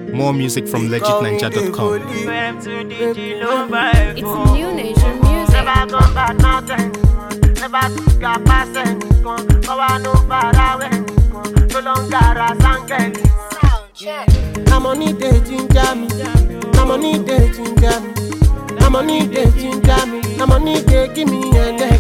More music from legitninja.com. It's new nation music. Never come back nothing. Never took a passing. Power no far away. No longer a sanken. I'm on it, they ginger me. I'm on it, they ginger me. I'm on it, they ginger me. I'm on it, they give me a leg.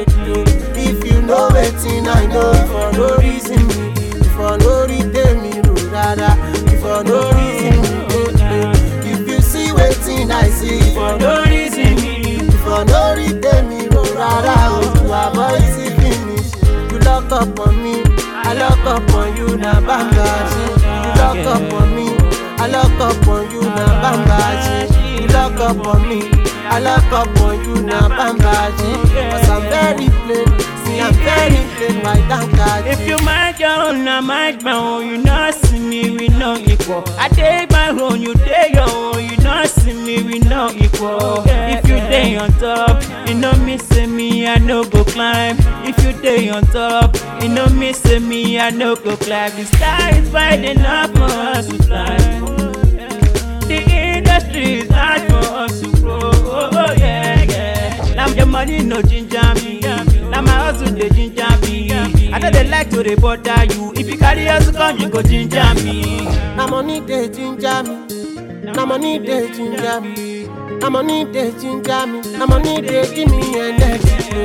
If you know it, I know for no reason. For no reason, me rada. For no reason, if you see waiting, I see. For no reason, for no reason, me rada. To avoid see finish. You lock up on me, I lock up on you, na banga. You lock up on me, I lock up on you, na bambaji. You lock up on me, I lock up on you, na bambaji. Cause I'm very plain, see I'm very plain, my dankaji. If you mind your own, I mind my own. You not see me, we no equal. I take my own, you take your own. You not see me, we no equal. If you day on top, you know me say me, I no go climb. If you day on top, you know me say me, I no go climb. The sky is wide enough for us to climb. The industry is hard for us to grow. Oh yeah, yeah. Now your money no ginger me. Now my hustle they ginger me. I know they like to bother you. If you carry us come, you go ginger me. Na money they ginger me. Na money they ginger me. Na money they ginger me. Na money they give me a leg.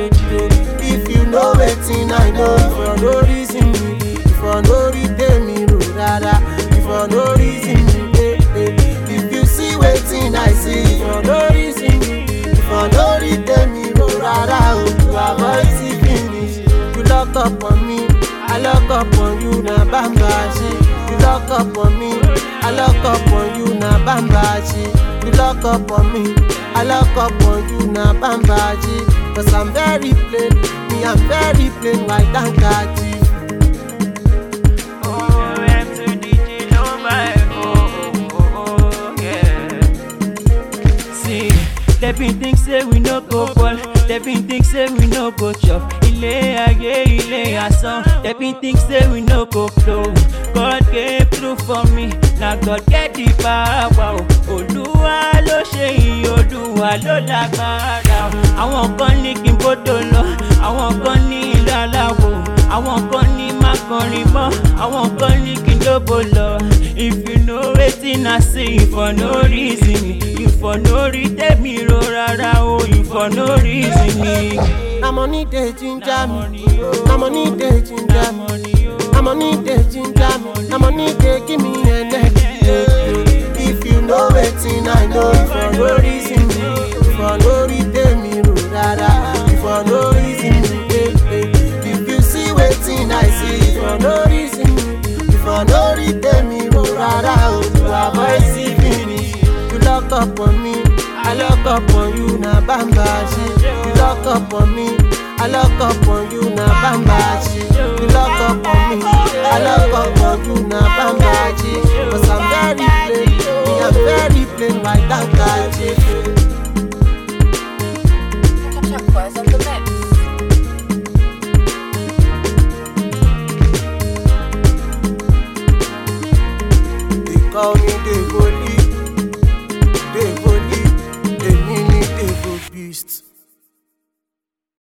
If you know it, I know for no reason. For no reason, me rada. For no reason, if you see waiting, I see. For no reason, for no reason, me rada. To avoid see finish. You lock up on me, I lock up on you, na bambaji. You lock up on me, I lock up on you, na bambaji. You lock up on me, I lock up on you, na bambaji. Cause I'm very plain, me I'm very plain, white and catchy. They been think say we no go ball. They been think say we no go chop. Ile asan. They been think say we no go flow. God came through for me. Now God get the power. Olúwa ló ṣe yìí, Olúwa ló lágbára. Àwọn kan ní kí n bọ́dọ̀ lọ. Àwọn kan ní ilé aláwọ̀. Àwọn kan ní má kọrin mọ́. Àwọn kan ní kí n dóbò lọ. If you know wetin I say, for no reason. You for no reason me ro rara o. You for no reason me. Na money they ginger me. Na money they ginger me. Na money they ginger me. Na money they give me a leg. If you know it, I know for no reason. For no reason me rada. For no reason. If you see waiting, I see. For no reason. For no reason me rada. To avoid see finish. You lock up on me, I lock up on you, na bambaji. You lock up on me, I lock up on you, na bambaji. You lock up on me, I lock up on you, na bambaji. Cause I'm very plain, me I'm very plain, white and catchy.